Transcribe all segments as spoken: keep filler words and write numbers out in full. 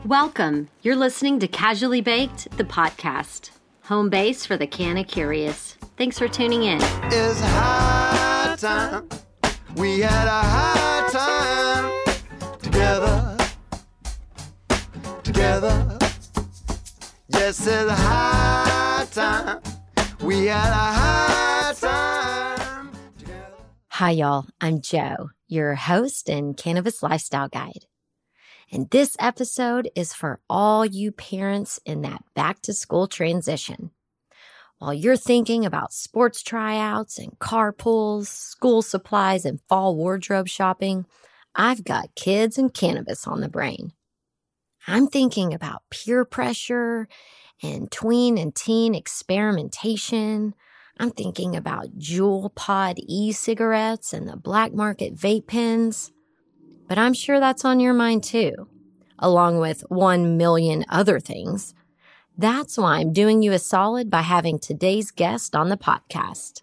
Welcome. You're listening to Casually Baked, the podcast. Home base for the canna curious. Thanks for tuning in. It's high time. We had a high time together. Together. Yes, it's high time. We had a high time together. Hi, y'all. I'm Jo, your host and cannabis lifestyle guide. And this episode is for all you parents in that back-to-school transition. While you're thinking about sports tryouts and carpools, school supplies, and fall wardrobe shopping, I've got kids and cannabis on the brain. I'm thinking about peer pressure and tween and teen experimentation. I'm thinking about Juul Pod e-cigarettes and the black market vape pens. But I'm sure that's on your mind too, along with one million other things. That's why I'm doing you a solid by having today's guest on the podcast.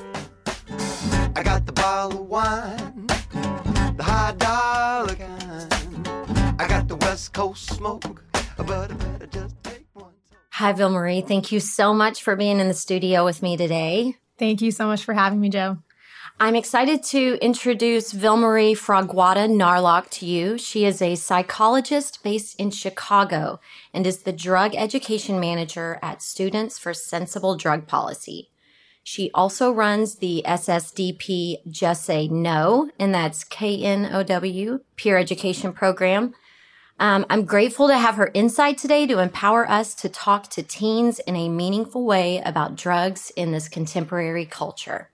I got the bottle of wine, the high dollar kind. I got the West Coast smoke, but I better just take one. Hi, Ville-Marie. Thank you so much for being in the studio with me today. Thank you so much for having me, Jo. I'm excited to introduce Ville-Marie Fraguada Narlock to you. She is a psychologist based in Chicago and is the drug education manager at Students for Sensible Drug Policy. She also runs the S S D P Just Say No, and that's K N O W, peer education program. Um, I'm grateful to have her insight today to empower us to talk to teens in a meaningful way about drugs in this contemporary culture.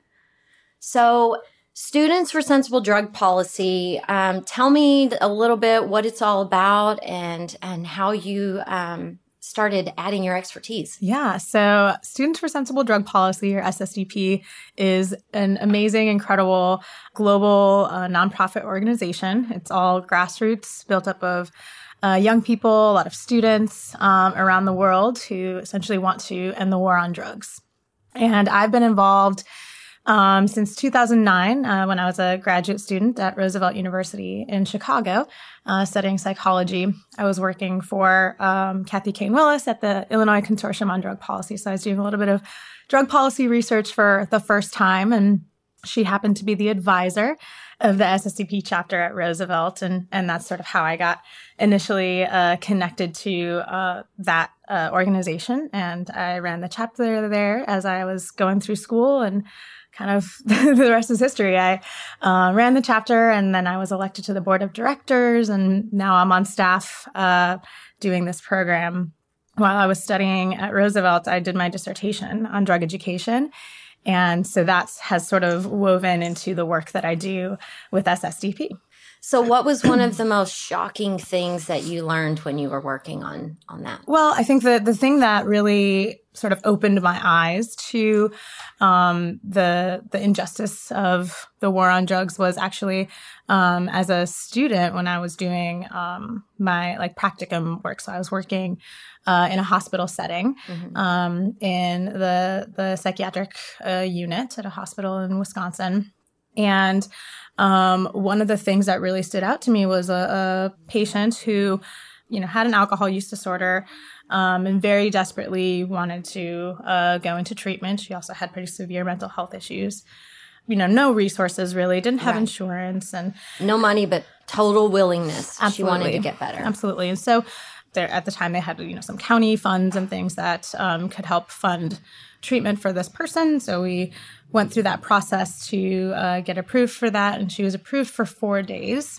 So, Students for Sensible Drug Policy, um, tell me a little bit what it's all about and and how you um, started adding your expertise. Yeah, so Students for Sensible Drug Policy, or S S D P, is an amazing, incredible global uh, nonprofit organization. It's all grassroots, built up of uh, young people, a lot of students um, around the world who essentially want to end the war on drugs. And I've been involved Um, since two thousand nine, uh, when I was a graduate student at Roosevelt University in Chicago, uh, studying psychology. I was working for um, Kathy Kane Willis at the Illinois Consortium on Drug Policy. So I was doing a little bit of drug policy research for the first time, and she happened to be the advisor of the S S D P chapter at Roosevelt, and and that's sort of how I got initially uh, connected to uh, that uh, organization. And I ran the chapter there as I was going through school, and kind of the rest is history. I uh, ran the chapter, and then I was elected to the board of directors, and now I'm on staff uh, doing this program. While I was studying at Roosevelt, I did my dissertation on drug education. And so that has sort of woven into the work that I do with S S D P. So what was one of the most shocking things that you learned when you were working on, on that? Well, I think the, the thing that really sort of opened my eyes to um, the the injustice of the war on drugs was actually um, as a student when I was doing um, my like practicum work. So I was working uh, in a hospital setting mm-hmm. um, in the the psychiatric uh, unit at a hospital in Wisconsin. And um, one of the things that really stood out to me was a, a patient who, you know, had an alcohol use disorder um, and very desperately wanted to uh, go into treatment. She also had pretty severe mental health issues. You know, no resources really, didn't have right. insurance and no money, but total willingness. Absolutely. She wanted to get better. Absolutely. And so there, at the time, they had, you know, some county funds and things that um, could help fund treatment for this person. So we went through that process to uh, get approved for that. And she was approved for four days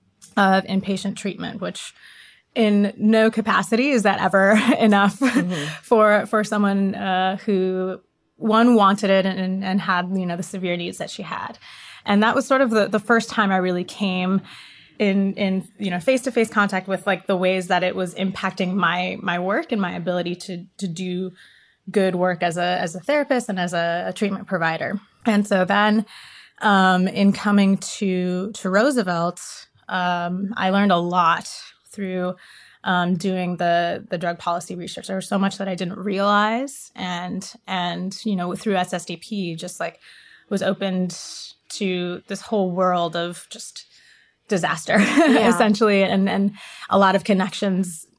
of inpatient treatment, which in no capacity is that ever enough mm-hmm. for for someone uh, who, one, wanted it and, and had, you know, the severe needs that she had. And that was sort of the, the first time I really came in, in, you know, face-to-face contact with like the ways that it was impacting my, my work and my ability to, to do good work as a, as a therapist and as a, a treatment provider. And so then, um, in coming to, to Roosevelt, um, I learned a lot through, um, doing the, the drug policy research. There was so much that I didn't realize. And, and, you know, through S S D P, just like was opened to this whole world of just disaster, yeah. essentially, and, and a lot of connections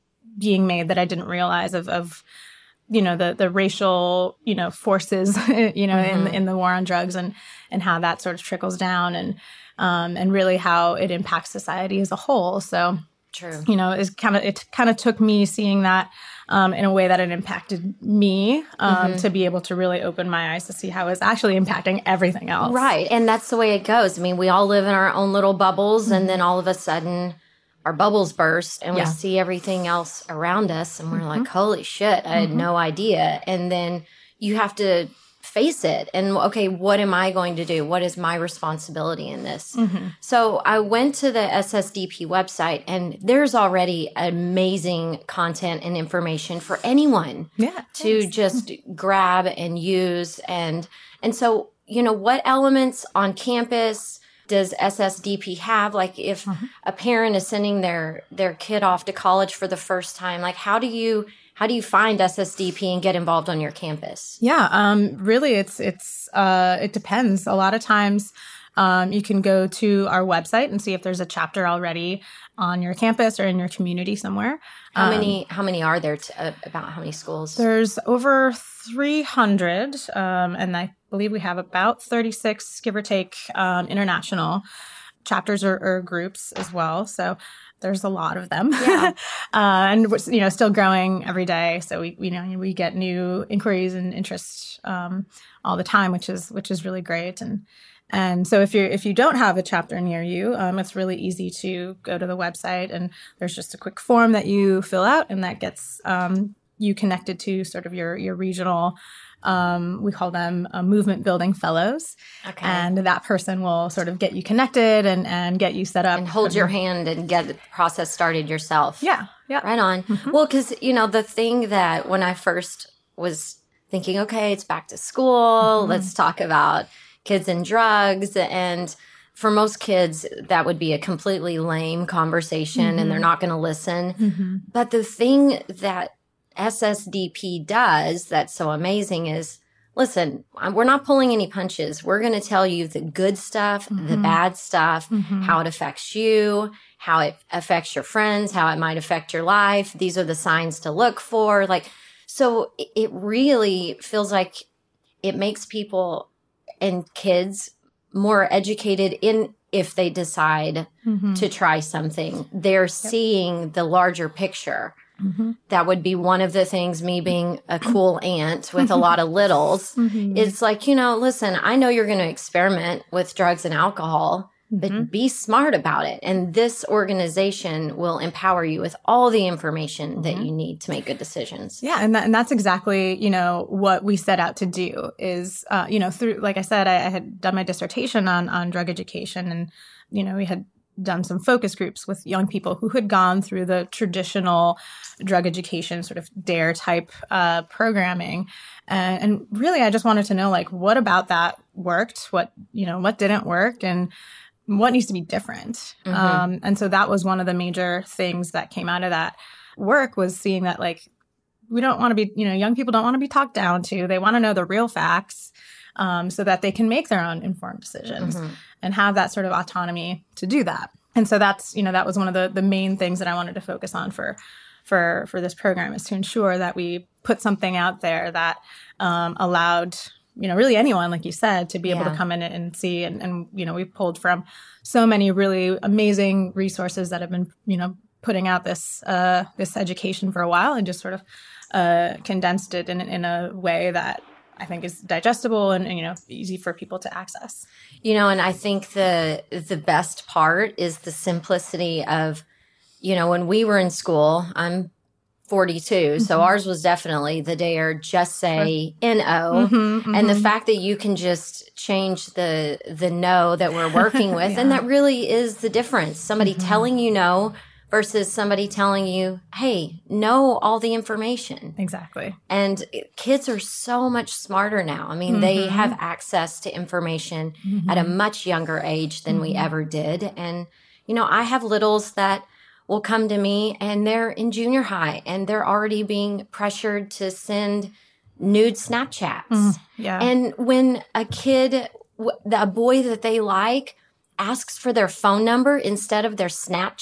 being made that I didn't realize of, of you know, the the racial, you know, forces, you know, mm-hmm. in in the war on drugs, and and how that sort of trickles down, and um, and really how it impacts society as a whole. So, true. You know, it's kind of it kind of took me seeing that um, in a way that it impacted me um, mm-hmm. to be able to really open my eyes to see how it's actually impacting everything else. Right, and that's the way it goes. I mean, we all live in our own little bubbles, mm-hmm. and then all of a sudden, our bubbles burst, and yeah. we see everything else around us, and we're mm-hmm. like, "Holy shit! I mm-hmm. had no idea." And then you have to face it, and okay, what am I going to do? What is my responsibility in this? Mm-hmm. So I went to the S S D P website, and there's already amazing content and information for anyone yeah, to thanks. just grab and use. And and so, you know, what elements on campus does S S D P have? Like, if mm-hmm. a parent is sending their their kid off to college for the first time, like how do you How do you find S S D P and get involved on your campus? Yeah, um, really, it's it's uh, it depends. A lot of times, um, you can go to our website and see if there's a chapter already on your campus or in your community somewhere. How um, many? How many are there? To, uh, about how many schools? There's over three hundred, um, and I believe we have about thirty-six, give or take, um, international chapters or, or groups as well. So there's a lot of them. Yeah. uh, and we're, you know, still growing every day. So we, you know, we get new inquiries and interest um, all the time, which is, which is really great. And, and so if you're, if you don't have a chapter near you, um, it's really easy to go to the website, and there's just a quick form that you fill out, and that gets um, you connected to sort of your, your regional, Um, we call them uh, movement building fellows. Okay. And that person will sort of get you connected and, and get you set up. And hold your hand and get the process started yourself. Yeah. Yeah. Right on. Mm-hmm. Well, because, you know, the thing that when I first was thinking, okay, it's back to school, mm-hmm. let's talk about kids and drugs. And for most kids, that would be a completely lame conversation, mm-hmm. and they're not going to listen. Mm-hmm. But the thing that S S D P does that's so amazing is, listen, we're not pulling any punches. We're going to tell you the good stuff, mm-hmm. the bad stuff, mm-hmm. how it affects you, how it affects your friends, how it might affect your life. These are the signs to look for. Like, so it really feels like it makes people and kids more educated in if they decide mm-hmm. to try something. They're yep. seeing the larger picture. Mm-hmm. That would be one of the things, me being a cool aunt with a lot of littles. Mm-hmm. It's like, you know, listen, I know you're going to experiment with drugs and alcohol, mm-hmm. but be smart about it. And this organization will empower you with all the information mm-hmm. that you need to make good decisions. Yeah. And that, and that's exactly, you know, what we set out to do is, uh, you know, through, like I said, I, I had done my dissertation on, on drug education, and, you know, we had done some focus groups with young people who had gone through the traditional drug education sort of DARE type uh, programming. And, and really, I just wanted to know, like, what about that worked? What, you know, what didn't work? And what needs to be different? Mm-hmm. Um, and so that was one of the major things that came out of that work, was seeing that, like, we don't want to be, you know, young people don't want to be talked down to. They want to know the real facts. Um, so that they can make their own informed decisions mm-hmm. and have that sort of autonomy to do that. And so that's, you know, that was one of the, the main things that I wanted to focus on for, for, for this program, is to ensure that we put something out there that um, allowed, you know, really anyone, like you said, to be able yeah. to come in and see. And, and, you know, we pulled from so many really amazing resources that have been, you know, putting out this, uh, this education for a while, and just sort of uh, condensed it in, in a way that I think is digestible and, and, you know, easy for people to access. You know, and I think the the best part is the simplicity of, you know, when we were in school, I'm forty-two, mm-hmm. so ours was definitely the DARE, just say N O. Mm-hmm, mm-hmm. And the fact that you can just change the the no that we're working with, yeah. and that really is the difference. Somebody mm-hmm. telling you no versus somebody telling you, hey, know all the information. Exactly. And kids are so much smarter now. I mean, mm-hmm. they have access to information mm-hmm. at a much younger age than mm-hmm. we ever did. And, you know, I have littles that will come to me, and they're in junior high, and they're already being pressured to send nude Snapchats. Mm, yeah. And when a kid, a boy that they like, asks for their phone number instead of their Snapchat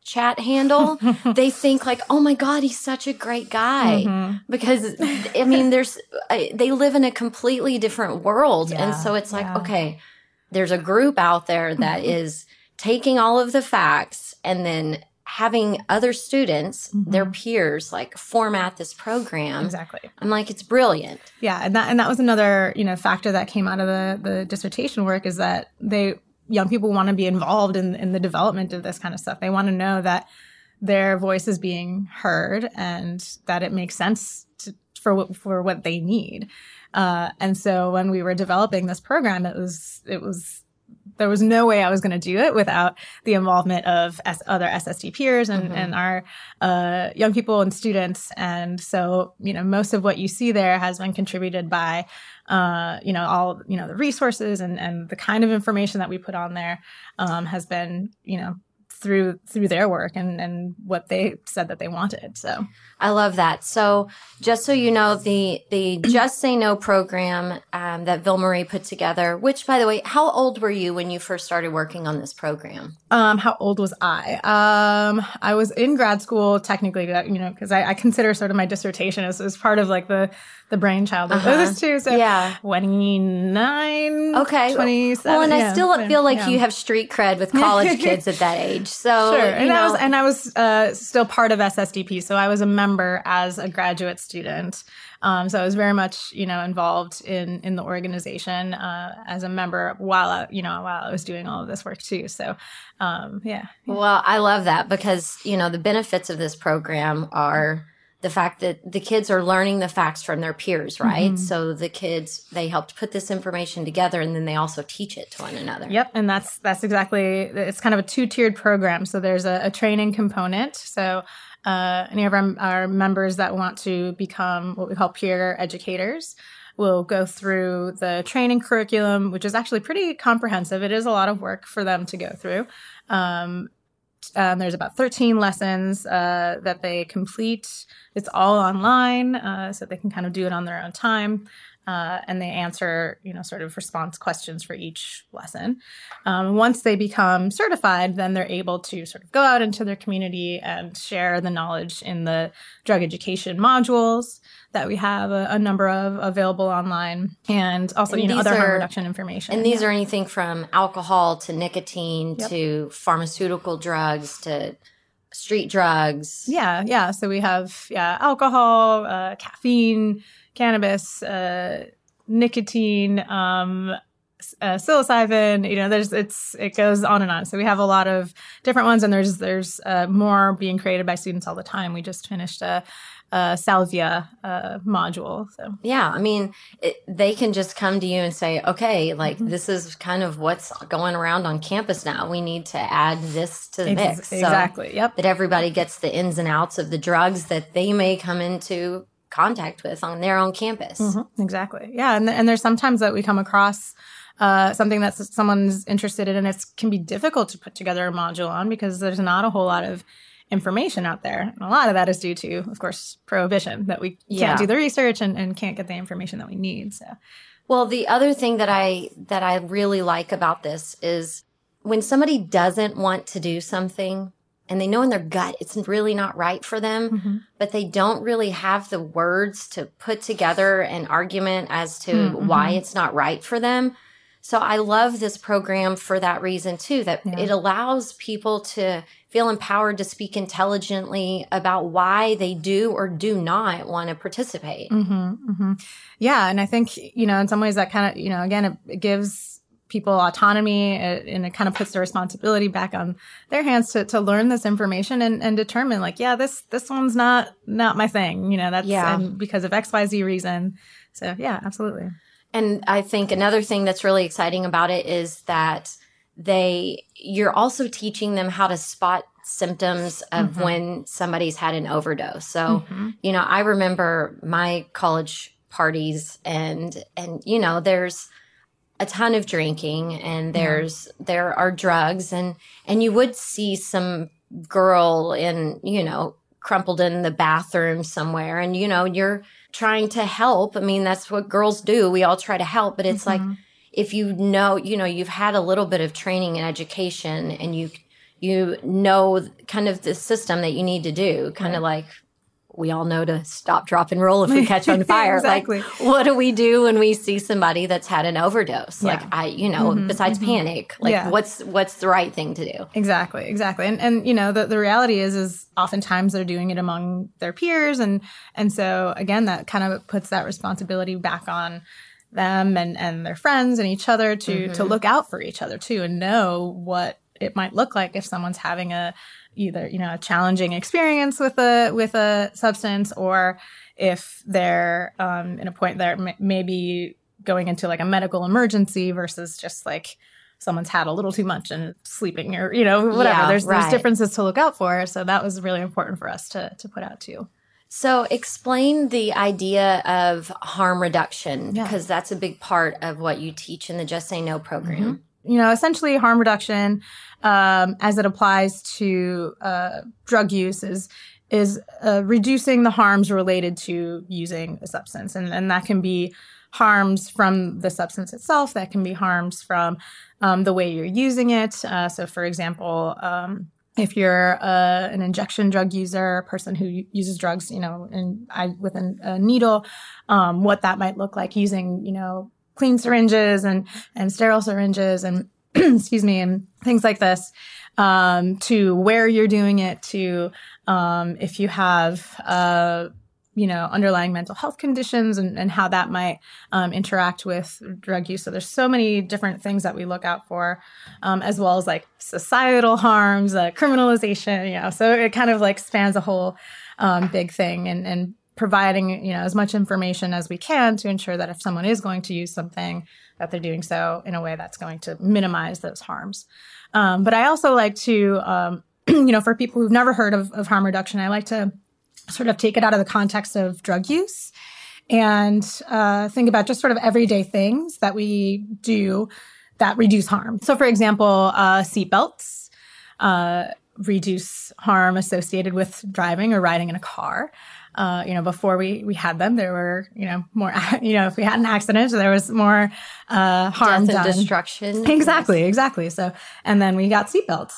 Snapchat handle, they think like, oh my God, he's such a great guy. Mm-hmm. Because, I mean, there's, they live in a completely different world. Yeah, and so it's like, yeah. okay, there's a group out there that is taking all of the facts and then having other students, Mm-hmm. their peers, like format this program. Exactly. I'm like, it's brilliant. Yeah, and that and that was another, you know, factor that came out of the the dissertation work is that they young people want to be involved in in the development of this kind of stuff. They want to know that their voice is being heard and that it makes sense to, for what for what they need. Uh, and so when we were developing this program, it was it was there was no way I was going to do it without the involvement of S- other S S D peers and, Mm-hmm. and our uh, young people and students. And so, you know, most of what you see there has been contributed by, uh, you know, all, you know, the resources and, and the kind of information that we put on there um, has been, you know, through through their work and, and what they said that they wanted. So I love that. So just so you know, the the Just Say No program um, that Ville-Marie put together, which, by the way, how old were you when you first started working on this program? Um, how old was I? Um, I was in grad school, technically, you know, because I, I consider sort of my dissertation as, as part of like the, the brainchild of Uh-huh. those two. So Yeah. twenty-nine, Okay. twenty-seven. Well, and I yeah, still yeah, feel like yeah. you have street cred with college kids at that age. So, Sure. you And know, I was, and I was uh, still part of S S D P. So I was a member as a graduate student. Um, so I was very much, you know, involved in, in the organization uh, as a member while, I, you know, while I was doing all of this work too. So, um, yeah. well, I love that because, you know, the benefits of this program are the fact that the kids are learning the facts from their peers, right? Mm-hmm. So the kids, they helped put this information together and then they also teach it to one another. Yep, and that's that's exactly. It's kind of a two-tiered program. So there's a, a training component. So uh, any of our, our members that want to become what we call peer educators will go through the training curriculum, which is actually pretty comprehensive. It is a lot of work for them to go through. Um, Um, there's about thirteen lessons uh, that they complete. It's all online, uh, so they can kind of do it on their own time. Uh, and they answer, you know, sort of response questions for each lesson. Um, once they become certified, then they're able to sort of go out into their community and share the knowledge in the drug education modules that we have a, a number of available online, and also, And you know, these other harm are- reduction information. And these Yeah. are anything from alcohol to nicotine Yep. to pharmaceutical drugs to street drugs. Yeah, yeah. So we have yeah, alcohol, uh, caffeine, cannabis, uh, nicotine, um, s- uh, psilocybin. You know, there's it's it goes on and on. So we have a lot of different ones, and there's there's uh, more being created by students all the time. We just finished a, a salvia uh, module. So Yeah, I mean, it, they can just come to you and say, okay, like Mm-hmm. this is kind of what's going around on campus now. We need to add this to the Ex- mix. So exactly. Yep. that everybody gets the ins and outs of the drugs that they may come into contact with on their own campus. Mhm, exactly. Yeah. And, and there's sometimes that we come across uh, something that someone's interested in, and it can be difficult to put together a module on because there's not a whole lot of information out there. And a lot of that is due to, of course, prohibition, that we can't Yeah. do the research and, and can't get the information that we need. So, Well, the other thing that I that I really like about this is when somebody doesn't want to do something and they know in their gut it's really not right for them, Mhm. but they don't really have the words to put together an argument as to Mm-hmm. why it's not right for them. So I love this program for that reason too, that Yeah. it allows people to feel empowered to speak intelligently about why they do or do not want to participate. hmm hmm yeah. And I think, you know, in some ways that kind of, you know, again, it, it gives people autonomy it, and it kind of puts the responsibility back on their hands to, to learn this information and, and determine like, yeah, this, this one's not, not my thing, you know, that's Yeah. and because of X Y Z reason. So yeah, absolutely. And I think another thing that's really exciting about it is that they, you're also teaching them how to spot symptoms of Mhm. when somebody's had an overdose. So, Mhm. you know, I remember my college parties and, and, you know, there's a ton of drinking and there's, there are drugs and, and you would see some girl in, you know, crumpled in the bathroom somewhere and, you know, you're trying to help. I mean, that's what girls do. We all try to help, but it's like, Mhm. if you know, you know, you've had a little bit of training and education and you, you know kind of the system that you need to do, kind of Right. like we all know to stop, drop, and roll if we catch on fire. Exactly. Like, what do we do when we see somebody that's had an overdose? Yeah. Like, I, you know, Mhm, besides mhm. panic, like, Yeah. what's what's the right thing to do? Exactly, exactly. And and you know, the, the reality is is oftentimes they're doing it among their peers, and and so again that kind of puts that responsibility back on them and and their friends and each other to to Mhm. look out for each other too, and know what it might look like if someone's having a either, you know, a challenging experience with a with a substance, or if they're um in a point that m- maybe going into like a medical emergency versus just like someone's had a little too much and sleeping, or, you know, whatever. Yeah, there's right. there's differences to look out for. So that was really important for us to to put out too. So explain the idea of harm reduction, Yeah. because that's a big part of what you teach in the Just Say No program. You know, essentially harm reduction, um, as it applies to uh, drug use, is is uh, reducing the harms related to using a substance, and and that can be harms from the substance itself. That can be harms from um, the way you're using it. Uh, so, for example, um, if you're uh, an injection drug user, a person who u- uses drugs, you know, in, I, with an, a needle, um, what that might look like using, you know, clean syringes and, and sterile syringes and, excuse me, and things like this, um, to where you're doing it, to um, if you have, uh, you know, underlying mental health conditions, and, and how that might um, interact with drug use. So there's so many different things that we look out for, um, as well as like societal harms, uh, criminalization, you know, so it kind of like spans a whole um, big thing, and, and providing, you know, as much information as we can to ensure that if someone is going to use something, that they're doing so in a way that's going to minimize those harms. Um, but I also like to, um, you know, for people who've never heard of, of harm reduction, I like to sort of take it out of the context of drug use and uh, think about just sort of everyday things that we do that reduce harm. So, for example, uh, seatbelts uh, reduce harm associated with driving or riding in a car. Uh, you know, before we, we had them, there were, you know, more, you know, if we had an accident, there was more uh, harm Death and done. destruction. Exactly, exactly. So, and then we got seatbelts.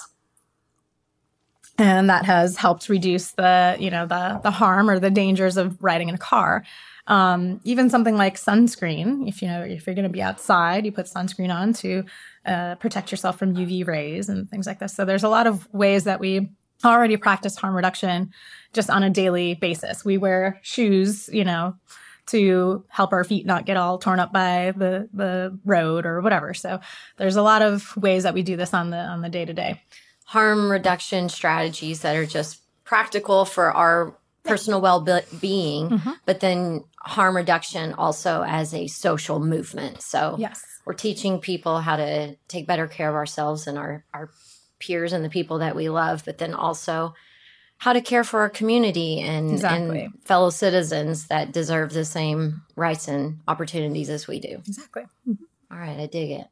And that has helped reduce the, you know, the the harm or the dangers of riding in a car. Um, even something like sunscreen, if you know, if you're going to be outside, you put sunscreen on to uh, protect yourself from U V rays and things like this. So there's a lot of ways that we already practice harm reduction just on a daily basis. We wear shoes, you know, to help our feet not get all torn up by the the road or whatever. So there's a lot of ways that we do this on the on the day to day. Harm reduction strategies that are just practical for our personal well-being, Mm-hmm. but then harm reduction also as a social movement. So Yes. we're teaching people how to take better care of ourselves and our, our peers and the people that we love, but then also how to care for our community and, Exactly. and fellow citizens that deserve the same rights and opportunities as we do. Exactly. All right, I dig it.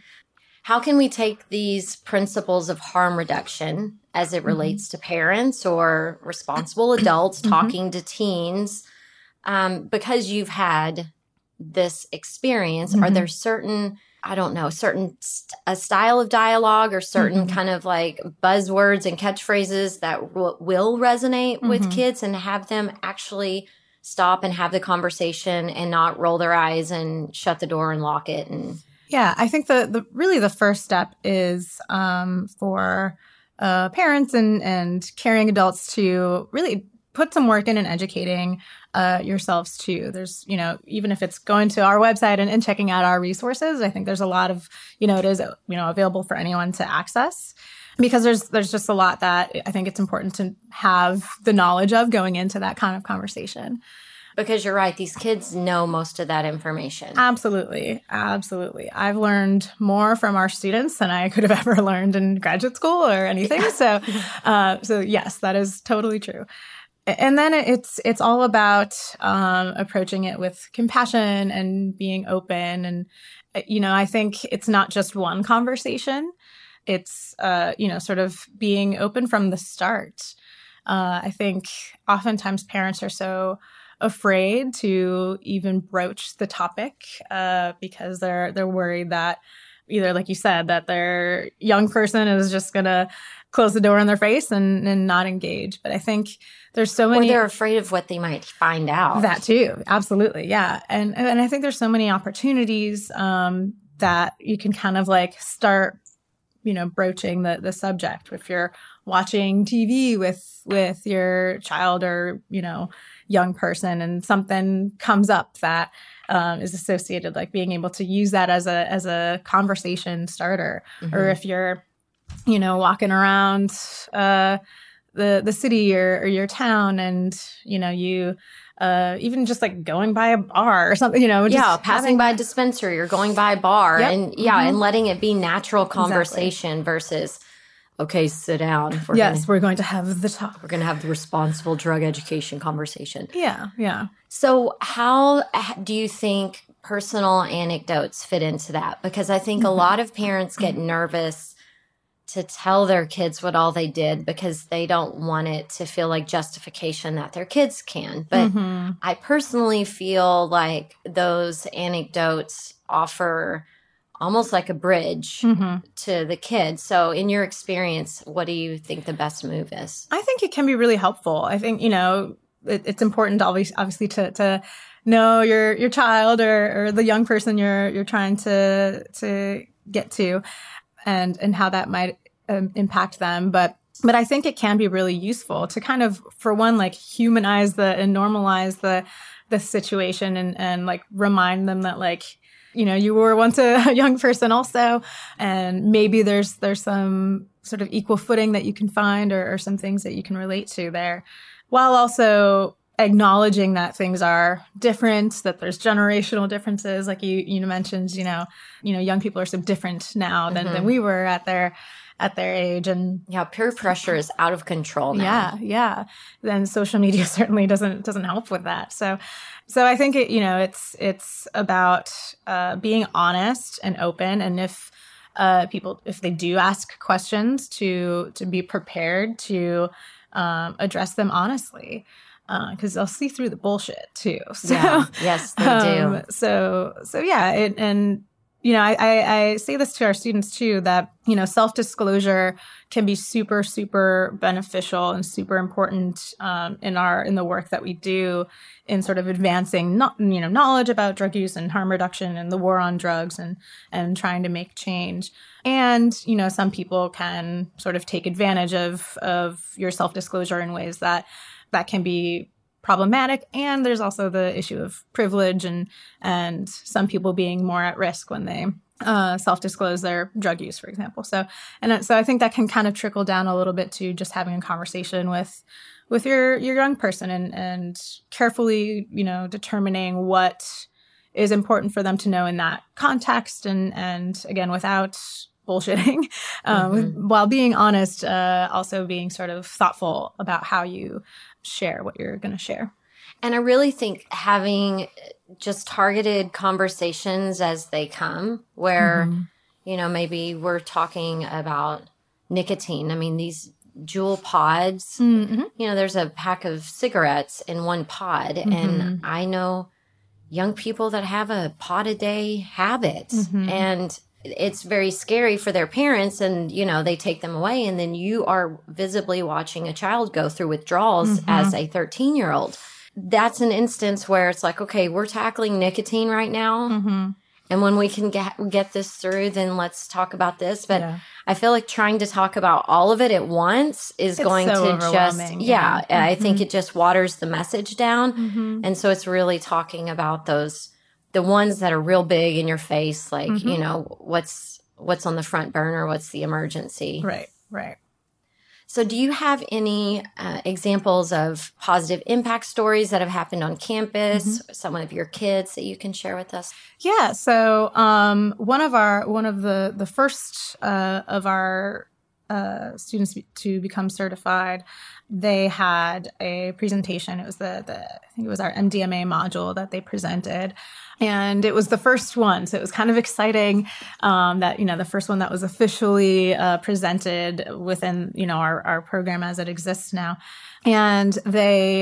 How can we take these principles of harm reduction as it relates to parents or responsible adults talking to teens? Um, because you've had this experience, are there certain, I don't know, certain st- a style of dialogue or certain kind of like buzzwords and catchphrases that w- will resonate with kids and have them actually stop and have the conversation and not roll their eyes and shut the door and lock it and Yeah, I think the, the really the first step is um, for uh, parents and, and caring adults to really put some work in and educating uh, yourselves too. There's, you know, even if it's going to our website and, and checking out our resources, I think there's a lot of, you know, it is, you know, available for anyone to access. Because there's there's just a lot that I think it's important to have the knowledge of going into that kind of conversation. Because you're right, these kids know most of that information. Absolutely. Absolutely. I've learned more from our students than I could have ever learned in graduate school or anything. So, uh, so yes, that is totally true. And then it's it's all about um, approaching it with compassion and being open. And, you know, I think it's not just one conversation. It's, uh, you know, sort of being open from the start. Uh, I think oftentimes parents are so afraid to even broach the topic uh, because they're they're worried that either, like you said, that their young person is just going to close the door in their face and, and not engage. But I think there's so many. Or they're afraid of what they might find out. That too. Absolutely. Yeah. And, and I think there's so many opportunities um, that you can kind of like start, you know, broaching the, the subject. If you're watching T V with, with your child or, you know, young person and something comes up that um, is associated, like being able to use that as a, as a conversation starter. Mm-hmm. Or if you're, you know, walking around uh, the the city or, or your town, and you know, you uh, even just like going by a bar or something, you know, just yeah, passing having, by a dispensary or going by a bar, yep. and yeah, mm-hmm. and letting it be natural conversation exactly. versus, okay, sit down. We're yes, gonna, we're going to have the talk. We're going to have the responsible drug education conversation. Yeah, yeah. So, how do you think personal anecdotes fit into that? Because I think mm-hmm. a lot of parents get nervous to tell their kids what all they did because they don't want it to feel like justification that their kids can. But mm-hmm. I personally feel like those anecdotes offer almost like a bridge mm-hmm. to the kids. So in your experience, what do you think the best move is? I think it can be really helpful. I think, you know, it, it's important obviously, obviously to, to know your, your child or, or the young person you're, you're trying to, to get to. And, and how that might um, impact them. But, but I think it can be really useful to kind of, for one, like humanize the and normalize the, the situation and, and like remind them that like, you know, you were once a young person also, and maybe there's, there's some sort of equal footing that you can find or, or some things that you can relate to there, while also acknowledging that things are different, that there's generational differences. Like you, you mentioned, you know, you know, young people are so different now than, mm-hmm. than we were at their, at their age. And yeah, peer pressure is out of control now. Yeah. Yeah. Then social media certainly doesn't, doesn't help with that. So, so I think it, you know, it's, it's about, uh, being honest and open. And if, uh, people, if they do ask questions, to, to be prepared to, um, address them honestly. Because uh, they'll see through the bullshit too. So, yeah. Yes, they do. Um, so, so yeah, it, and you know, I, I, I say this to our students too, that you know, self-disclosure can be super, super beneficial and super important um, in our in the work that we do in sort of advancing, not you know, knowledge about drug use and harm reduction and the war on drugs and and trying to make change. And you know, some people can sort of take advantage of of your self-disclosure in ways that. that can be problematic. And there's also the issue of privilege and and some people being more at risk when they uh, self-disclose their drug use, for example. So and so I think that can kind of trickle down a little bit to just having a conversation with with your your young person and and carefully, you know, determining what is important for them to know in that context. And and again, without bullshitting, um, mm-hmm. while being honest, uh, also being sort of thoughtful about how you share what you're going to share. And I really think having just targeted conversations as they come, where, mm-hmm. you know, maybe we're talking about nicotine. I mean, these Juul pods, mm-hmm. you know, there's a pack of cigarettes in one pod. Mm-hmm. And I know young people that have a pod a day habit. Mm-hmm. And it's very scary for their parents, and, you know, they take them away, and then you are visibly watching a child go through withdrawals mm-hmm. as a thirteen-year-old. That's an instance where it's like, okay, we're tackling nicotine right now, mm-hmm. and when we can get get this through, then let's talk about this. But yeah. I feel like trying to talk about all of it at once is it's going so to just, yeah, yeah. I mm-hmm. think it just waters the message down. Mm-hmm. And so it's really talking about those the ones that are real big in your face, like, mm-hmm. you know, what's what's on the front burner, what's the emergency. Right, right. So do you have any uh, examples of positive impact stories that have happened on campus, mm-hmm. some of your kids that you can share with us? Yeah, so um, one of our one of the, the first uh, of our uh, students to become certified, they had a presentation. It was the, the I think it was our M D M A module that they presented. And it was the first one. So it was kind of exciting um, that, you know, the first one that was officially uh, presented within, you know, our, our program as it exists now. And they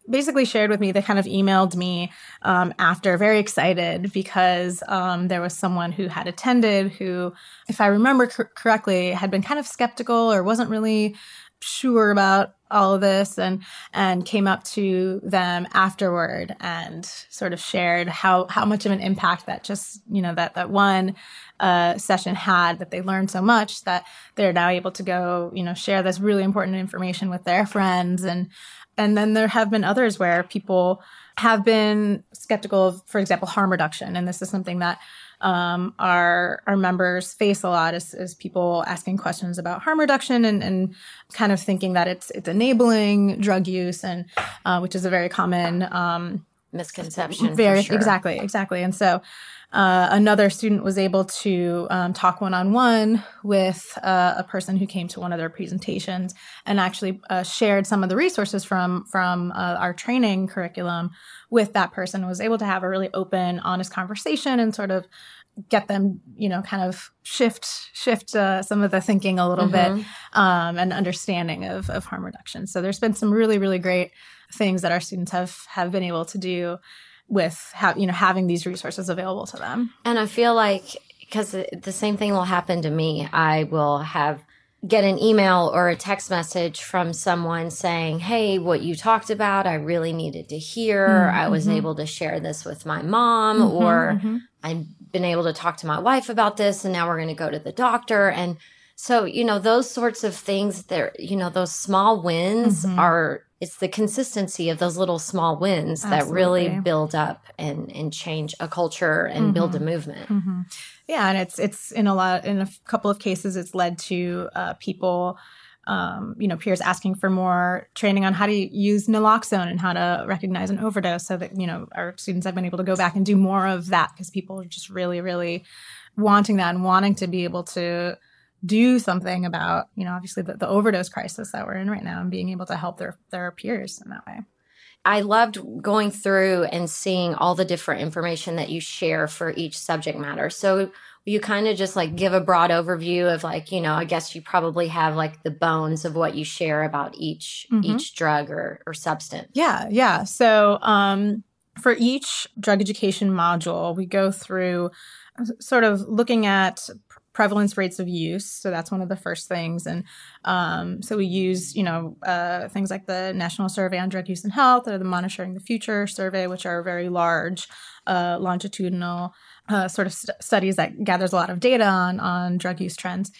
basically shared with me, they kind of emailed me um, after, very excited because um, there was someone who had attended who, if I remember cor- correctly, had been kind of skeptical or wasn't really sure about all of this, and and came up to them afterward and sort of shared how how much of an impact that just, you know, that that one uh, session had, that they learned so much that they're now able to go, you know, share this really important information with their friends. And and then there have been others where people have been skeptical of, for example, harm reduction. And this is something that um, our our members face a lot, is, is people asking questions about harm reduction and, and kind of thinking that it's it's enabling drug use, and uh, which is a very common um, misconception. Very for sure. exactly, exactly. And so uh, another student was able to um, talk one-on-one with uh, a person who came to one of their presentations and actually uh, shared some of the resources from from uh, our training curriculum with that person, was able to have a really open, honest conversation and sort of get them, you know, kind of shift shift uh, some of the thinking a little Mm-hmm. bit um, and understanding of, of harm reduction. So there's been some really, really great things that our students have have been able to do with ha- you know having these resources available to them. And I feel like, because the same thing will happen to me, I will have get an email or a text message from someone saying, hey, what you talked about, I really needed to hear. Mm-hmm. I was able to share this with my mom, Mm-hmm, or mm-hmm. I've been able to talk to my wife about this, and now we're going to go to the doctor. And so, you know, those sorts of things, there, you know, those small wins Mhm. are, it's the consistency of those little small wins that really Absolutely. build up and, and change a culture and build a movement. Mm-hmm. Yeah, and it's it's in a lot in a f- couple of cases, it's led to uh, people, um, you know, peers asking for more training on how to use naloxone and how to recognize an overdose, so that, you know, our students have been able to go back and do more of that, because people are just really, really wanting that and wanting to be able to do something about, you know, obviously the, the overdose crisis that we're in right now, and being able to help their their peers in that way. I loved going through and seeing all the different information that you share for each subject matter. So you kind of just like give a broad overview of, like, you know, I guess you probably have like the bones of what you share about each Mhm. each drug or, or substance. Yeah, yeah. So um, for each drug education module, we go through uh, sort of looking at prevalence rates of use. So that's one of the first things. And um, so we use, you know, uh, things like the National Survey on Drug Use and Health, or the Monitoring the Future survey, which are very large, uh, longitudinal uh, sort of st- studies that gathers a lot of data on, on drug use trends.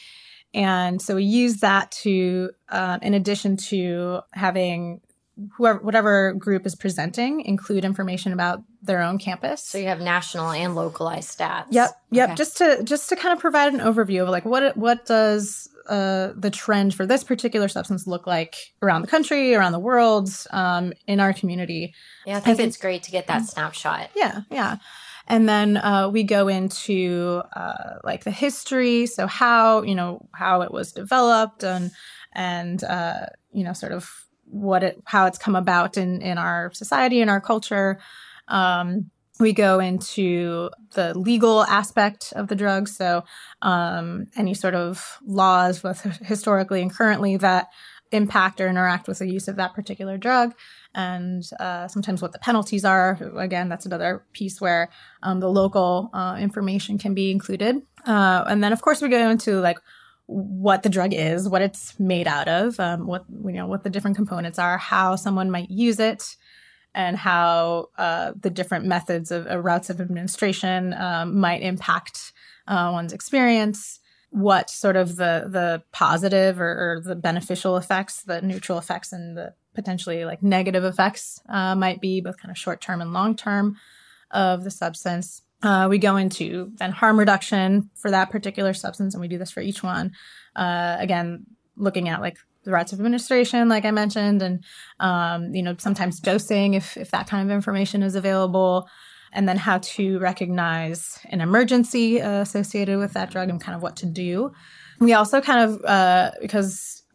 And so we use that to, um, in addition to having whoever, whatever group is presenting, include information about their own campus. So you have national and localized stats. Yep, yep. Okay. Just to just to kind of provide an overview of, like, what what does uh, the trend for this particular substance look like around the country, around the world, um, in our community. Yeah, I think I it's great to get that snapshot. Yeah, yeah. And then uh, we go into uh, like the history, so how, you know, how it was developed, and and uh, you know, sort of what it how it's come about in in our society and our culture. Um, we go into the legal aspect of the drug, so um, any sort of laws, both historically and currently, that impact or interact with the use of that particular drug, and uh, sometimes what the penalties are. Again, that's another piece where um, the local uh, information can be included. Uh, and then, of course, we go into like what the drug is, what it's made out of, um, what you know, what the different components are, how someone might use it, and how uh, the different methods of uh, routes of administration um, might impact uh, one's experience. What sort of the the positive or, or the beneficial effects, the neutral effects, and the potentially like negative effects uh, might be, both kind of short term and long term, of the substance. Uh, we go into then harm reduction for that particular substance, and we do this for each one. Uh, again, looking at like the routes of administration, like I mentioned, and um, you know, sometimes dosing if if that kind of information is available. And then how to recognize an emergency uh, associated with that drug, and kind of what to do. We also kind of, uh, because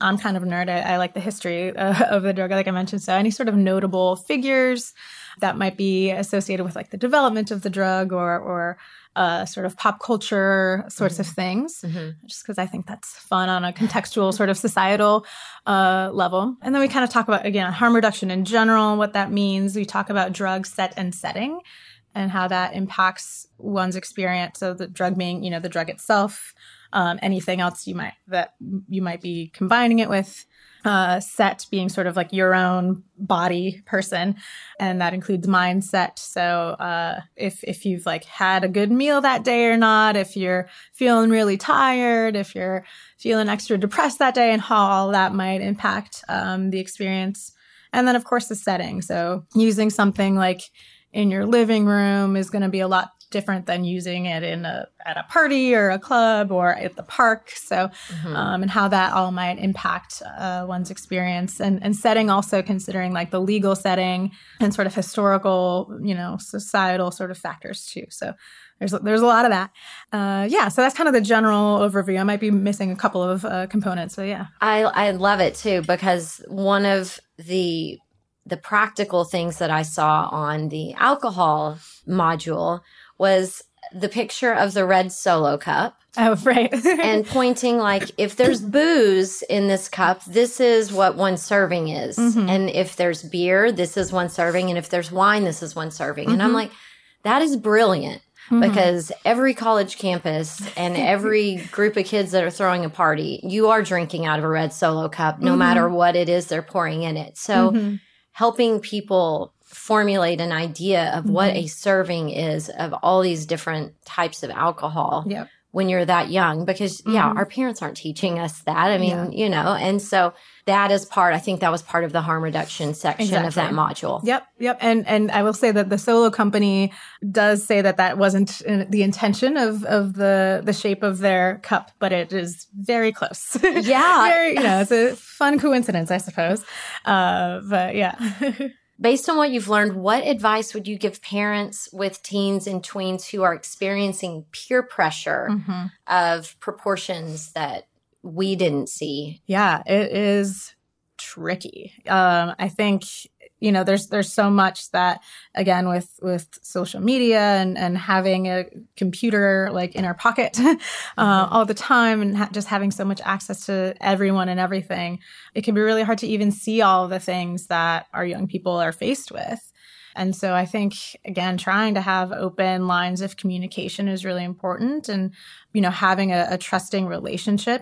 I'm kind of a nerd. I, I like the history uh, of the drug, like I mentioned. So any sort of notable figures that might be associated with like the development of the drug or or uh, sort of pop culture sorts mm-hmm. of things, mm-hmm. just because I think that's fun on a contextual sort of societal uh, level. And then we kind of talk about, again, harm reduction in general, what that means. We talk about drug set and setting and how that impacts one's experience. So the drug being, you know, the drug itself, um, anything else you might that you might be combining it with. Uh, set being sort of like your own body person, and that includes mindset. So uh, if if you've like had a good meal that day or not, if you're feeling really tired, if you're feeling extra depressed that day, and how all that might impact um, the experience. And then of course the setting. So using something like in your living room is going to be a lot different than using it in a at a party or a club or at the park. So, mm-hmm. um, and how that all might impact uh, one's experience, and and setting also considering like the legal setting and sort of historical, you know, societal sort of factors too. So there's there's a lot of that. Uh, yeah. So that's kind of the general overview. I might be missing a couple of uh, components, but yeah. I I love it too, because one of the the practical things that I saw on the alcohol module was the picture of the red Solo cup. Oh, right. And pointing like, if there's booze in this cup, this is what one serving is. Mm-hmm. And if there's beer, this is one serving. And if there's wine, this is one serving. Mm-hmm. And I'm like, that is brilliant. Mm-hmm. Because every college campus and every group of kids that are throwing a party, you are drinking out of a red Solo cup, no mm-hmm. matter what it is they're pouring in it. So mm-hmm. helping people formulate an idea of mm-hmm. what a serving is of all these different types of alcohol yep. when you're that young, because mm-hmm. yeah, our parents aren't teaching us that. I mean, yeah. you know, and so that is part, I think that was part of the harm reduction section exactly. of that module. Yep. Yep. And, and I will say that the Solo company does say that that wasn't the intention of, of the, the shape of their cup, but it is very close. Yeah. Very, you know, it's a fun coincidence, I suppose. Uh, but yeah. Based on what you've learned, what advice would you give parents with teens and tweens who are experiencing peer pressure mm-hmm. of proportions that we didn't see? Yeah, it is tricky. Um, I think, you know, there's there's so much that, again, with, with social media and, and having a computer like in our pocket uh, mm-hmm. all the time, and ha- just having so much access to everyone and everything, it can be really hard to even see all of the things that our young people are faced with. And so I think, again, trying to have open lines of communication is really important, and, you know, having a, a trusting relationship.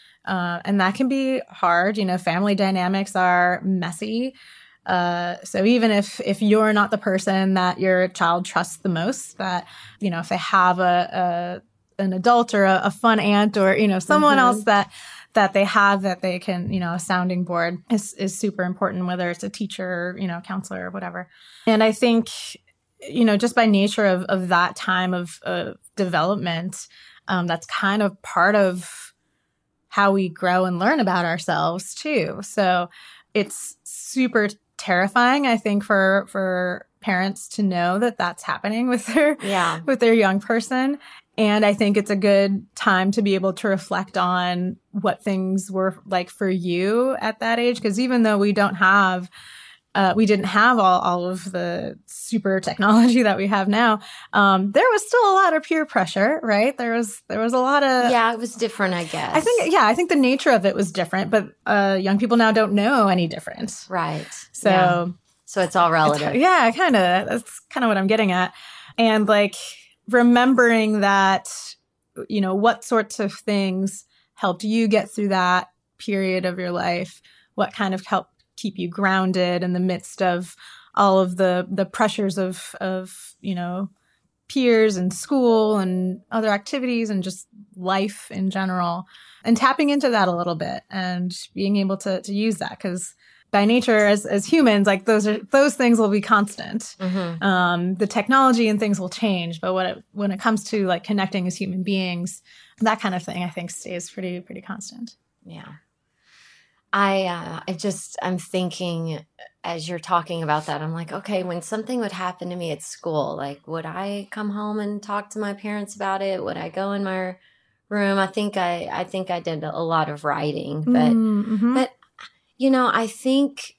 Uh, and that can be hard. You know, family dynamics are messy. Uh, so even if, if you're not the person that your child trusts the most, that, you know, if they have a, a an adult or a, a fun aunt or, you know, someone mm-hmm. else that, that they have that they can, you know, a sounding board is, is super important, whether it's a teacher, you know, counselor or whatever. And I think, you know, just by nature of, of that time of, of development, um, that's kind of part of how we grow and learn about ourselves too. So it's super terrifying, I think, for for parents to know that that's happening with their yeah. with their young person. And I think it's a good time to be able to reflect on what things were like for you at that age. Because even though we don't have, uh, we didn't have all, all of the super technology that we have now, um, there was still a lot of peer pressure, right? There was there was a lot of yeah, it was different, I guess. I think yeah, I think the nature of it was different, but uh, young people now don't know any different, right? So yeah. so it's all relative. It's, yeah, kind of. That's kind of what I'm getting at, and like. Remembering that, you know, what sorts of things helped you get through that period of your life, what kind of helped keep you grounded in the midst of all of the, the pressures of, of, you know, peers and school and other activities and just life in general, and tapping into that a little bit and being able to, to use that, because by nature, as as humans, like those are those things will be constant. Mm-hmm. Um, the technology and things will change, but when it when it comes to like connecting as human beings, that kind of thing, I think stays pretty pretty constant. Yeah, I uh, I just I'm thinking as you're talking about that, I'm like, okay, when something would happen to me at school, like would I come home and talk to my parents about it? Would I go in my room. I think I, I think I did a lot of writing, but, Mm-hmm. but, you know, I think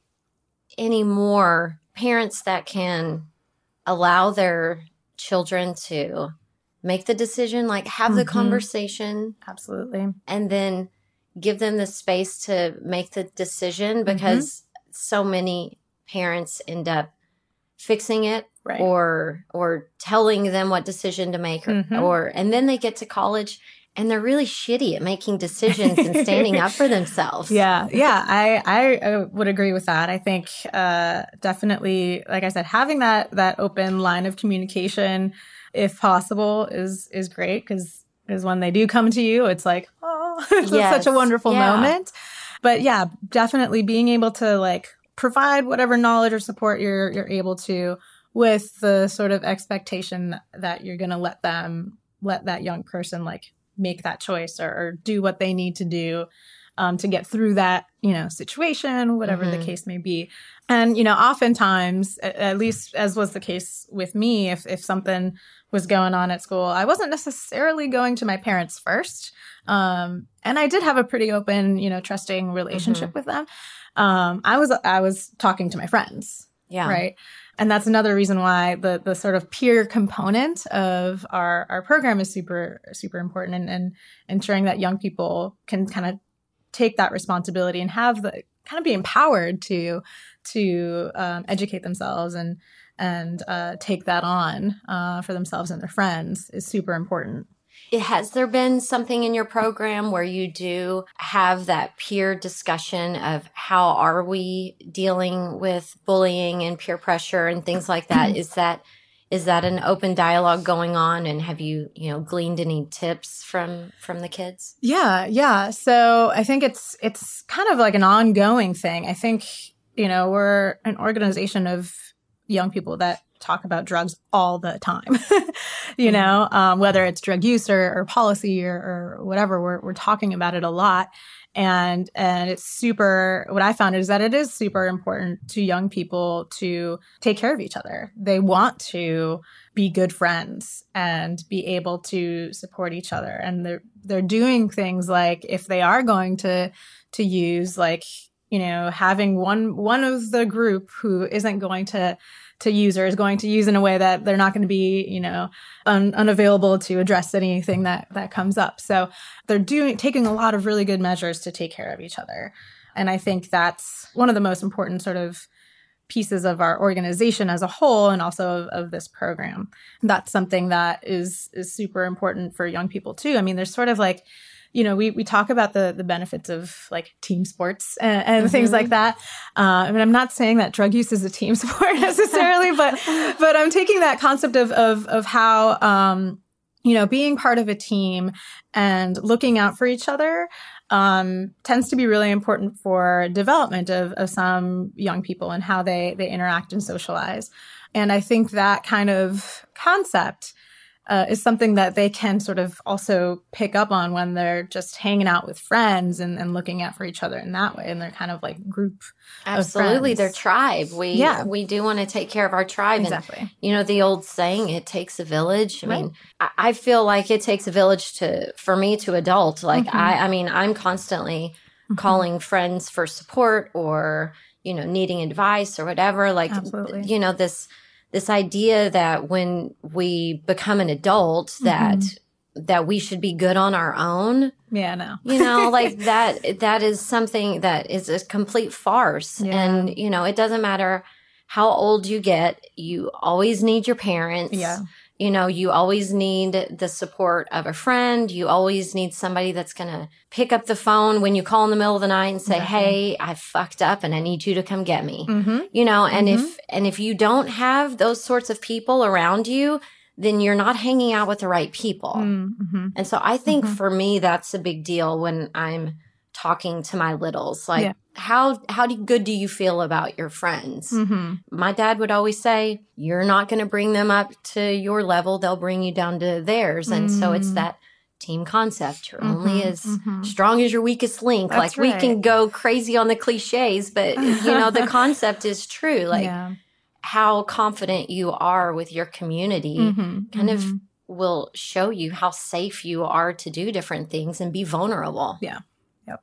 anymore parents that can allow their children to make the decision, like have the Mhm. conversation, Absolutely. and then give them the space to make the decision, because so many parents end up fixing it Right. or or telling them what decision to make, or, Mhm. or and then they get to college and they're really shitty at making decisions and standing up for themselves. Yeah, yeah, I, I uh, would agree with that. I think uh, definitely, like I said, having that that open line of communication, if possible, is is great, because because when they do come to you, it's like, oh, it's Yes. such a wonderful Yeah. moment. But yeah, definitely being able to like provide whatever knowledge or support you're you're able to, with the sort of expectation that you're going to let them let that young person like make that choice, or, or do what they need to do um, to get through that, you know, situation, whatever Mhm. the case may be. And, you know, oftentimes, at, at least as was the case with me, if, if something was going on at school, I wasn't necessarily going to my parents first. Um, and I did have a pretty open, you know, trusting relationship with them. Um, I was, I was talking to my friends. Yeah. Right. And that's another reason why the the sort of peer component of our, our program is super, super important, and, and ensuring that young people can kind of take that responsibility and have the kind of be empowered to to um, educate themselves and and uh, take that on uh, for themselves and their friends is super important. It, has there been something in your program where you do have that peer discussion of how are we dealing with bullying and peer pressure and things like that? Is that is that an open dialogue going on? And have you, you know, gleaned any tips from from the kids? Yeah, yeah. So I think it's it's kind of like an ongoing thing. I think, you know, we're an organization of young people that talk about drugs all the time, you know, um, whether it's drug use or, or policy or, or whatever, we're, we're talking about it a lot. And, and it's super, what I found is that it is super important to young people to take care of each other. They want to be good friends and be able to support each other. And they're, they're doing things like, if they are going to, to use, like, you know, having one, one of the group who isn't going to, to use or is going to use in a way that they're not going to be, you know, un- unavailable to address anything that, that comes up. So they're doing, taking a lot of really good measures to take care of each other. And I think that's one of the most important sort of pieces of our organization as a whole, and also of, of this program. That's something that is, is super important for young people too. I mean, there's sort of like, you know, we, we talk about the, the benefits of like team sports and, and mm-hmm. things like that. Uh, I mean, I'm not saying that drug use is a team sport necessarily, but, but I'm taking that concept of, of, of how, um, you know, being part of a team and looking out for each other, um, tends to be really important for development of, of some young people and how they, they interact and socialize. And I think that kind of concept Uh, is something that they can sort of also pick up on when they're just hanging out with friends and, and looking out for each other in that way. And they're kind of like group. Absolutely. Their tribe. We, yeah. we do want to take care of our tribe. Exactly. And, you know, the old saying, it takes a village. I right. mean, I, I feel like it takes a village to, for me to adult. Like, mm-hmm. I, I mean, I'm constantly mm-hmm. calling friends for support or, you know, needing advice or whatever. Like, Absolutely. you know, this, This idea that when we become an adult, that mm-hmm. that we should be good on our own. Yeah, no. You know, like that that is something that is a complete farce. Yeah. And, you know, it doesn't matter how old you get, you always need your parents. Yeah. You know, you always need the support of a friend. You always need somebody that's going to pick up the phone when you call in the middle of the night and say, exactly. hey, I fucked up and I need you to come get me. Mm-hmm. You know, and mm-hmm. if and if you don't have those sorts of people around you, then you're not hanging out with the right people. Mm-hmm. And so I think mm-hmm. for me, that's a big deal when I'm talking to my littles. Like, yeah. how how do, good do you feel about your friends? Mm-hmm. My dad would always say, you're not going to bring them up to your level. They'll bring you down to theirs. And mm-hmm. so it's that team concept. You're mm-hmm. only as mm-hmm. strong as your weakest link. That's like right. we can go crazy on the cliches, but you know, the concept is true. Like yeah. how confident you are with your community mm-hmm. kind mm-hmm. of will show you how safe you are to do different things and be vulnerable. Yeah. Yep.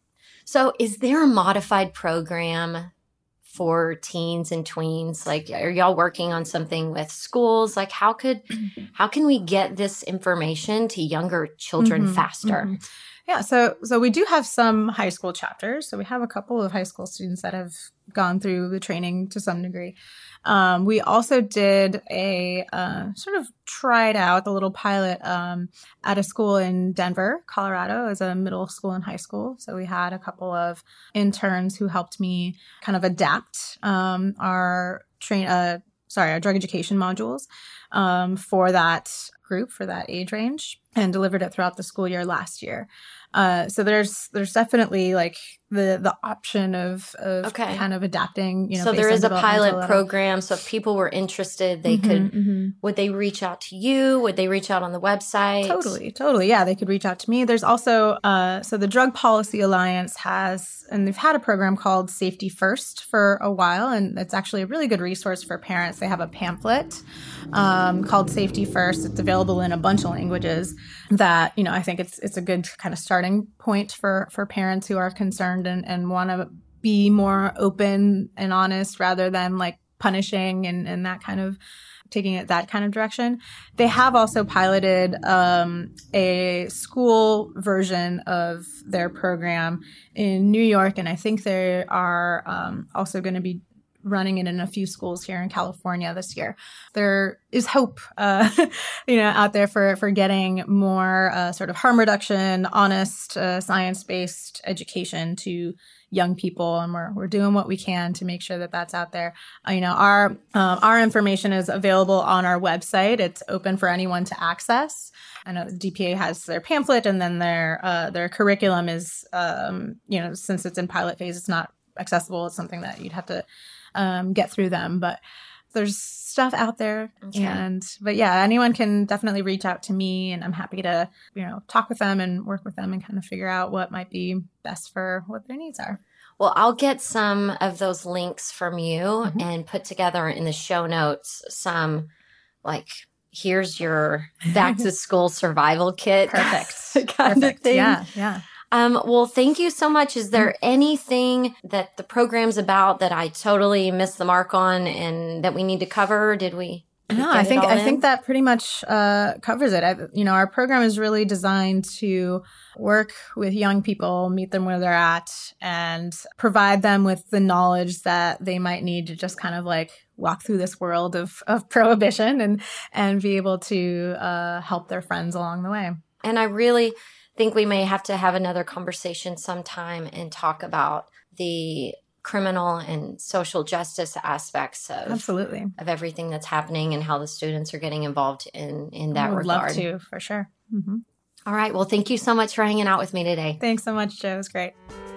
So is there a modified program for teens and tweens? Like, are y'all working on something with schools? Like, how could, how can we get this information to younger children Mm-hmm, faster? Mm-hmm. Yeah, so so we do have some high school chapters. So we have a couple of high school students that have gone through the training to some degree. Um, we also did a uh, sort of tried out the little pilot um, at a school in Denver, Colorado, as a middle school and high school. So we had a couple of interns who helped me kind of adapt um, our train, uh, sorry, our drug education modules um, for that group, for that age range, and delivered it throughout the school year last year. Uh, so there's there's definitely like the the option of, of Okay. kind of adapting. You know, So based there on is a developmental pilot level. program. So if people were interested, they Mhm, could, mhm. would they reach out to you? Would they reach out on the website? Totally, totally. Yeah, they could reach out to me. There's also, uh, so the Drug Policy Alliance has, and they've had a program called Safety First for a while, and it's actually a really good resource for parents. They have a pamphlet um, called Safety First. It's available in a bunch of languages that, you know, I think it's it's a good kind of starting point for, for parents who are concerned and, and want to be more open and honest rather than like punishing and, and that kind of taking it that kind of direction. They have also piloted um, a school version of their program in New York, and I think they are um, also going to be running it in a few schools here in California this year. There is hope, uh, you know, out there for for getting more uh, sort of harm reduction, honest, uh, science-based education to young people, and we're we're doing what we can to make sure that that's out there. Uh, you know, our um, our information is available on our website. It's open for anyone to access. I know the D P A has their pamphlet, and then their uh, their curriculum is, um, you know, since it's in pilot phase, it's not accessible. It's something that you'd have to um, get through them, but there's stuff out there. Okay. And, but yeah, anyone can definitely reach out to me, and I'm happy to, you know, talk with them and work with them and kind of figure out what might be best for what their needs are. Well, I'll get some of those links from you Mhm. and put together in the show notes some, like, here's your back to school survival kit. Perfect. kind Perfect. of thing. Yeah. Yeah. Um, well, thank you so much. Is there anything that the program's about that I totally missed the mark on and that we need to cover? Did we? did we No, get I it think all I in? think that pretty much uh, covers it. I, you know, our program is really designed to work with young people, meet them where they're at, and provide them with the knowledge that they might need to just kind of like walk through this world of of prohibition and and be able to uh, help their friends along the way. And I really think we may have to have another conversation sometime and talk about the criminal and social justice aspects of Absolutely, of everything that's happening and how the students are getting involved in in that I would regard. love to, for sure. hmm All right. Well, thank you so much for hanging out with me today. Thanks so much, Joe. It was great.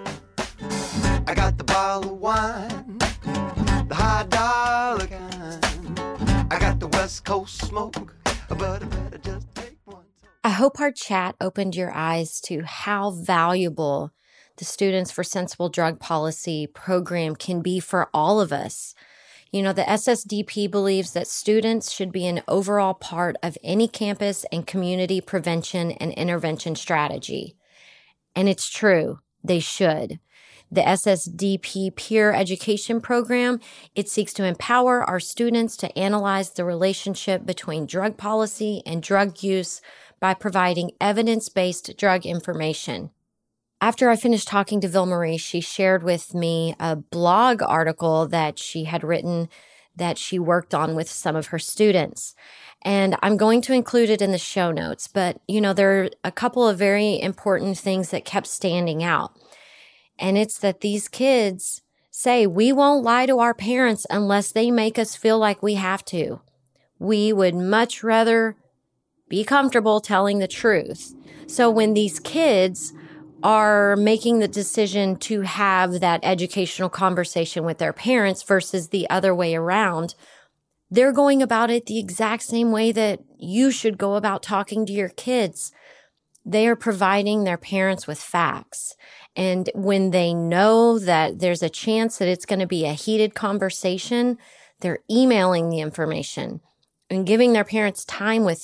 I got the bottle of wine, the high dollar kind. I got the West Coast smoke, but I better just take one. I hope our chat opened your eyes to how valuable the Students for Sensible Drug Policy program can be for all of us. You know, the S S D P believes that students should be an overall part of any campus and community prevention and intervention strategy. And it's true, they should. The S S D P Peer Education Program, it seeks to empower our students to analyze the relationship between drug policy and drug use by providing evidence-based drug information. After I finished talking to Ville-Marie, she shared with me a blog article that she had written that she worked on with some of her students. And I'm going to include it in the show notes, but, you know, there are a couple of very important things that kept standing out. And it's that these kids say, we won't lie to our parents unless they make us feel like we have to. We would much rather be comfortable telling the truth. So when these kids are making the decision to have that educational conversation with their parents versus the other way around, they're going about it the exact same way that you should go about talking to your kids. They are providing their parents with facts. And when they know that there's a chance that it's going to be a heated conversation, they're emailing the information and giving their parents time with it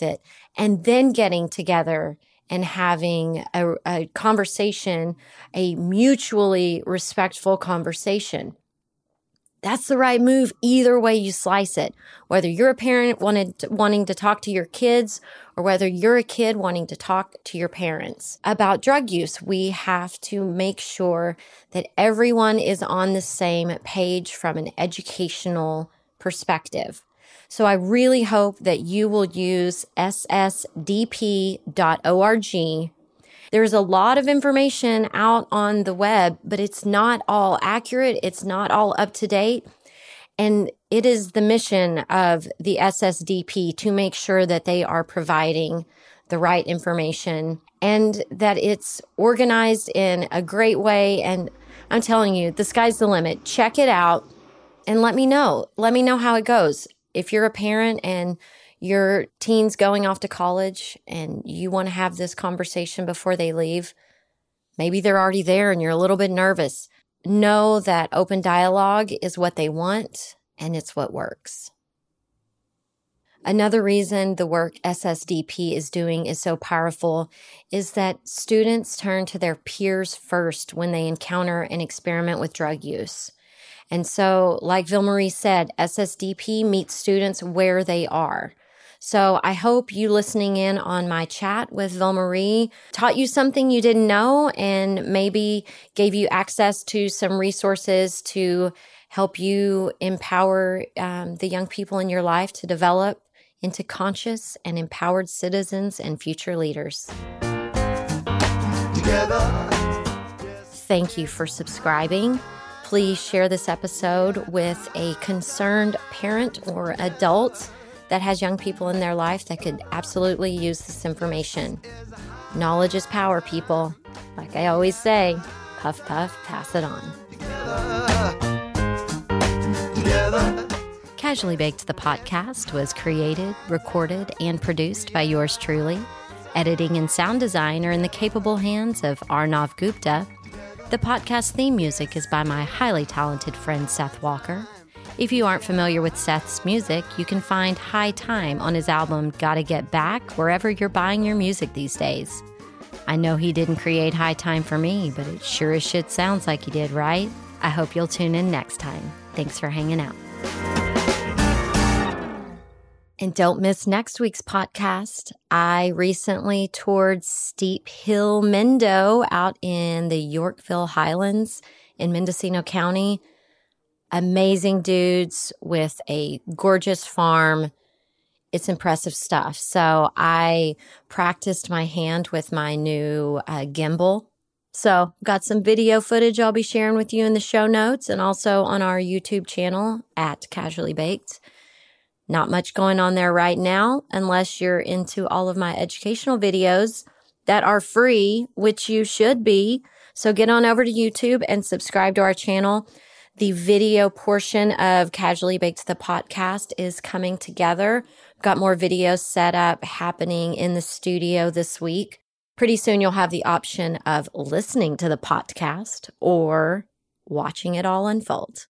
and then getting together and having a, a conversation, a mutually respectful conversation. That's the right move either way you slice it. Whether you're a parent wanted to, wanting to talk to your kids or whether you're a kid wanting to talk to your parents about drug use, we have to make sure that everyone is on the same page from an educational perspective. So I really hope that you will use S S D P dot org. There's a lot of information out on the web, but it's not all accurate. It's not all up to date. And it is the mission of the S S D P to make sure that they are providing the right information and that it's organized in a great way. And I'm telling you, the sky's the limit. Check it out and let me know. Let me know how it goes. If you're a parent and your teen's going off to college and you want to have this conversation before they leave, maybe they're already there and you're a little bit nervous. Know that open dialogue is what they want and it's what works. Another reason the work S S D P is doing is so powerful is that students turn to their peers first when they encounter an experiment with drug use. And so, like Ville-Marie said, S S D P meets students where they are. So I hope you listening in on my chat with Ville-Marie taught you something you didn't know and maybe gave you access to some resources to help you empower um, the young people in your life to develop into conscious and empowered citizens and future leaders. Together. Thank you for subscribing. Please share this episode with a concerned parent or adult that has young people in their life that could absolutely use this information. Knowledge is power, people. Like I always say, puff, puff, pass it on. Together. Together. Casually Baked, the podcast, was created, recorded, and produced by yours truly. Editing and sound design are in the capable hands of Arnav Gupta. The podcast theme music is by my highly talented friend Seth Walker. If you aren't familiar with Seth's music, you can find High Time on his album Gotta Get Back wherever you're buying your music these days. I know he didn't create High Time for me, but it sure as shit sounds like he did, right? I hope you'll tune in next time. Thanks for hanging out. And don't miss next week's podcast. I recently toured Steep Hill Mendo out in the Yorkville Highlands in Mendocino County. Amazing dudes with a gorgeous farm. It's impressive stuff. So I practiced my hand with my new uh, gimbal. So got some video footage I'll be sharing with you in the show notes and also on our YouTube channel at Casually Baked. Not much going on there right now unless you're into all of my educational videos that are free, which you should be. So get on over to YouTube and subscribe to our channel. The video portion of Casually Baked, the podcast, is coming together. Got more videos set up happening in the studio this week. Pretty soon you'll have the option of listening to the podcast or watching it all unfold.